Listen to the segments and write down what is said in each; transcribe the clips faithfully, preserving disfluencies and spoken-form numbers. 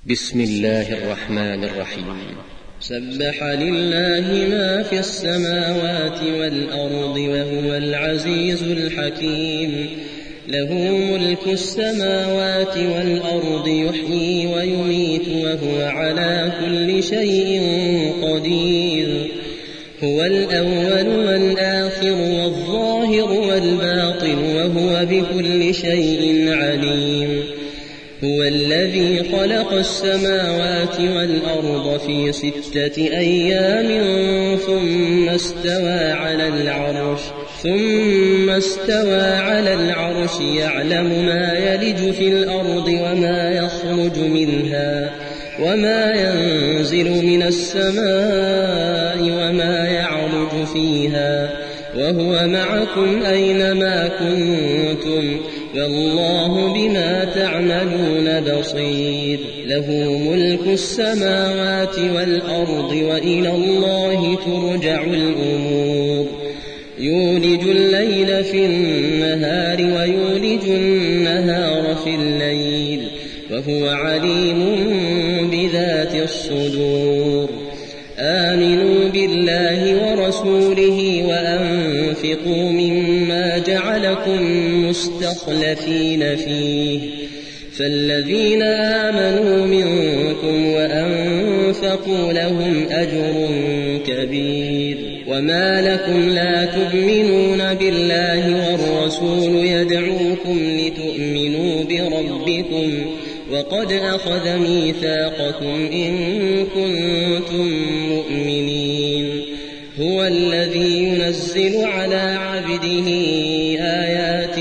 بسم الله الرحمن الرحيم. سبح لله ما في السماوات والأرض وهو العزيز الحكيم. له ملك السماوات والأرض يحيي ويميت وهو على كل شيء قدير. هو الأول والآخر والظاهر والباطن وهو بكل شيء عليم. هو الذي خلق السماوات والأرض في ستة أيام ثم استوى على العرش ثم استوى على العرش يعلم ما يلج في الأرض وما يخرج منها وما ينزل من السماء وما يعرج فيها وهو معكم أينما كنتم والله بما تعملون بصير. له ملك السماوات والأرض وإلى الله ترجع الأمور. يولج الليل في النهار ويولج النهار في الليل وهو عليم بذات الصدور. آمنوا بالله ورسوله وأنفقوا مما جعلكم مستخلفين فيه فالذين آمنوا منكم وأنفقوا لهم أجر كبير. وما لكم لا تؤمنون بالله والرسول يدعوكم لتؤمنوا بربكم وقد أخذ ميثاقكم إن كنتم مؤمنين. هو الذي ينزل على عبده آيات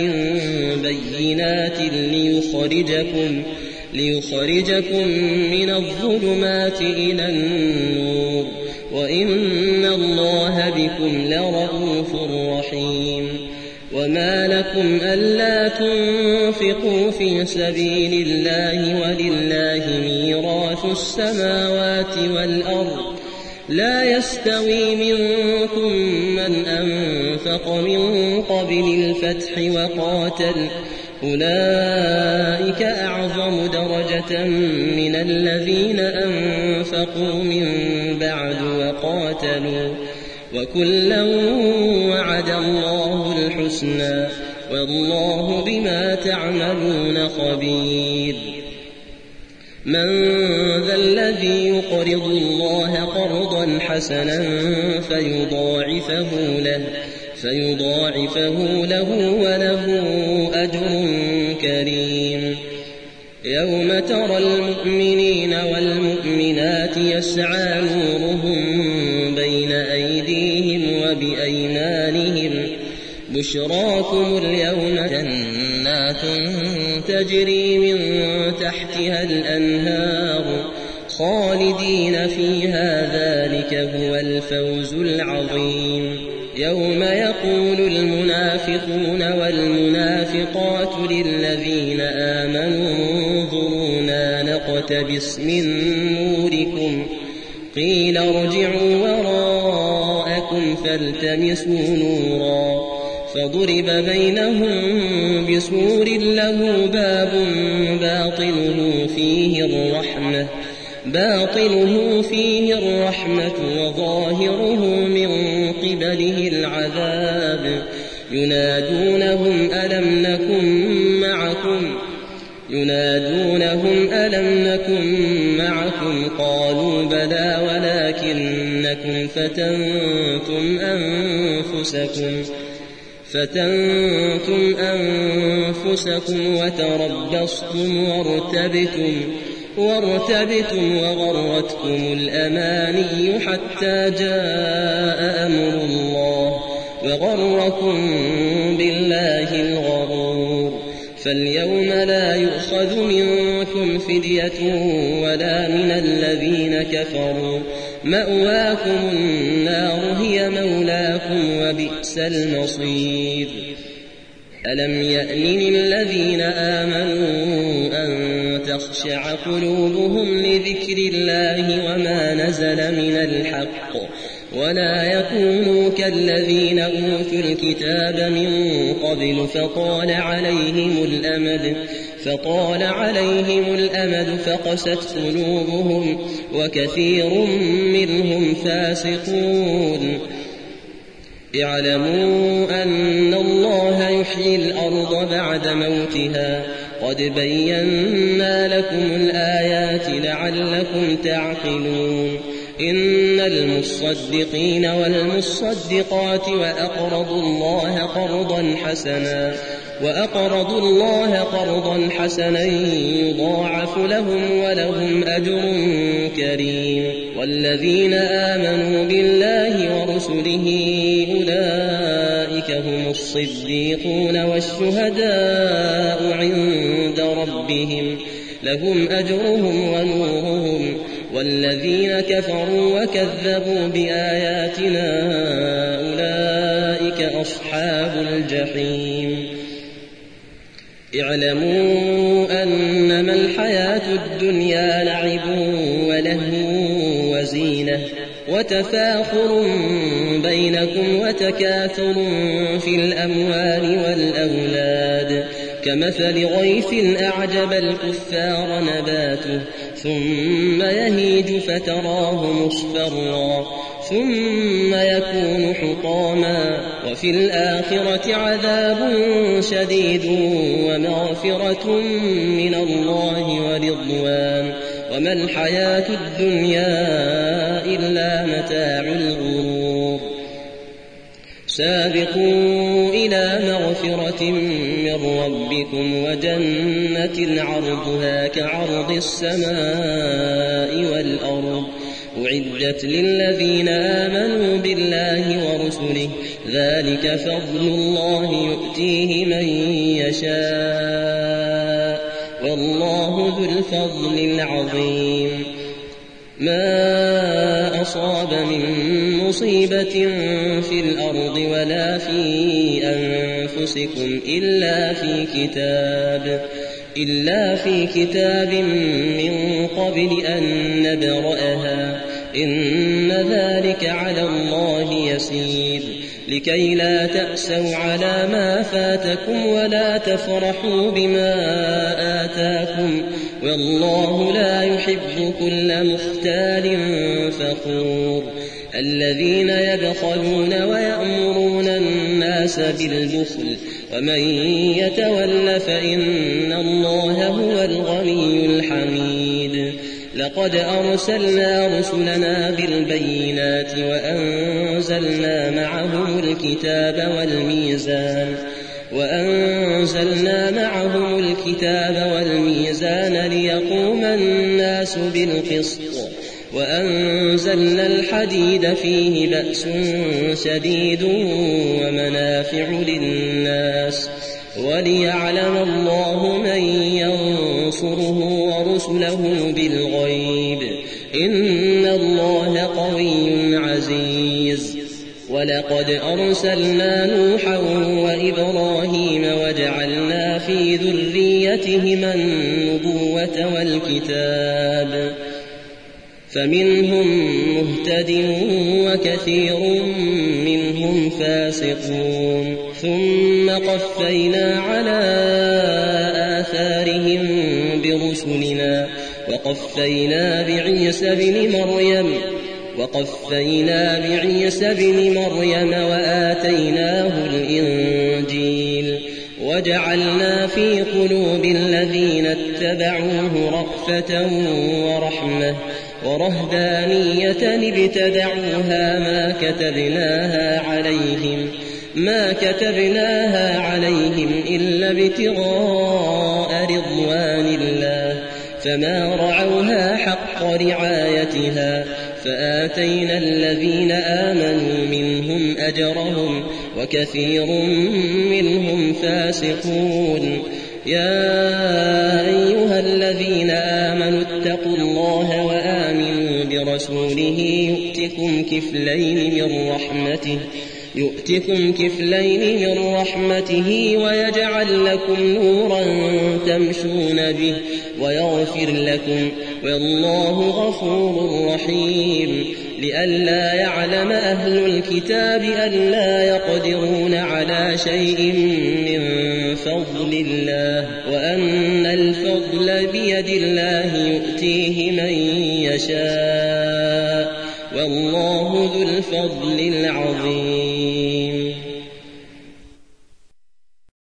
بينات ليخرجكم, ليخرجكم من الظلمات إلى النور وإن الله بكم لرءوف رحيم. وما لكم ألا تنفقوا في سبيل الله ولله ميراث السماوات والأرض لا يستوي منكم من أنفق من قبل الفتح وقاتل أولئك أعظم درجة من الذين أنفقوا من بعد وقاتلوا وكلا وعد الله الحسنى والله بما تعملون خبير. من ذا الذي يقرض الله قرضا حسنا فيضاعفه له, فيضاعفه له وله أجر كريم. يوم ترى المؤمنين والمؤمنات يسعى نورهم بين أيديهم وبأيمانهم بشراكم اليوم جنات تجري من تحتها الأنهار خالدين فيها ذلك هو الفوز العظيم. يوم يقول المنافقون والمنافقات للذين آمنوا انظرونا نقتبس من نوركم قيل ارجعوا وراءكم فالتمسوا نورا فضرب بينهم بسور له باب باطنه فيه الرحمة باطنه فيه الرحمة وظاهره من قبله العذاب. ينادونهم ألم نكن معكم ينادونهم ألم نكن معكم قالوا بلى ولكنكم فتنتم أنفسكم فتنتم أنفسكم وتربصتم وارتبتم وارتبتم وغرتكم الأماني حتى جاء أمر الله وغركم بالله الغرور. فاليوم لا يؤخذ منكم فدية ولا من الذين كفروا مأواكم النار هي مولاكم وبئس المصير. ألم يأن للذين آمنوا أن تخشع قلوبهم لذكر الله وما نزل من الحق ولا يكونوا كالذين أوتوا الكتاب من قبل فطال عليهم الأمد فطال عليهم الأمد فقست قلوبهم وكثير منهم فاسقون. اعلموا أن الله يحيي الأرض بعد موتها قد بينا لكم الآيات لعلكم تعقلون. إن المصدقين والمصدقات وأقرضوا الله قرضا حسنا وأقرضوا الله قرضا حسنا يضاعف لهم ولهم أجر كريم. والذين آمنوا بالله ورسله أولئك هم الصديقون والشهداء عند ربهم لهم أجرهم ونورهم. والذين كفروا وكذبوا بآياتنا أولئك أصحاب الجحيم. اعلموا أنما الحياة الدنيا لعب ولهو وزينة وتفاخر بينكم وتكاثر في الأموال والأولاد كمثل غيث أعجب الكفار نباته ثم يهيج فتراه مصفرا ثم يكون حطاما وفي الآخرة عذاب شديد ومغفرة من الله ورضوان وما الحياة الدنيا إلا متاع الغرور. سابقوا إلى مغفرة من ربكم وجنة عرضها كعرض السماء والأرض أعدت للذين آمنوا بالله ورسله ذلك فضل الله يؤتيه من يشاء والله ذو الفضل العظيم. ما أصاب من مصيبة في الأرض ولا في أنفسكم إلا في كتاب إلا في كتاب من قبل أن نبرأها إن ذلك على الله يسير. لكي لا تأسوا على ما فاتكم ولا تفرحوا بما آتاكم والله لا يحب كل مختال فخور. الذين يبخلون ويأمرون الناس بالبخل ومن يتول فإن الله هو الغني الحميد. لقد أرسلنا رسلنا بالبينات وأنزلنا معهم الكتاب والميزان وأنزلنا معهم الكتاب والميزان ليقوم الناس بالقسط وأنزلنا الحديد فيه بأس شديد ومنافع للناس وليعلم الله من ينصره ورسله بالغيب إن الله قوي عزيز. ولقد أرسلنا نوحا وإبراهيم وجعلنا في ذريتهما النبوة والكتاب فمنهم مهتد وكثير منهم فاسقون. ثم قفينا على آثارهم برسلنا وقفينا بعيسى بن مريم وقفينا بعيسى بن مريم وآتيناه الإنجيل وجعلنا في قلوب الذين اتبعوه رأفة ورحمة ورهبانية ابتدعوها ما كتبناها عليهم ما كتبناها عليهم إلا ابتغاء رضوان الله فما رعوها حق رعايتها فآتينا الذين آمنوا منهم أجرهم وكثير منهم فاسقون. يا أيها الذين آمنوا اتقوا الله وآمنوا برسوله يؤتكم كفلين من رحمته يؤتكم كفلين من رحمته ويجعل لكم نورا تمشون به ويغفر لكم والله غفور رحيم لئلا يعلم أهل الكتاب ألا يقدرون على شيء من فضل الله وأن الفضل بيد الله يؤتيه من يشاء والله ذو الفضل العظيم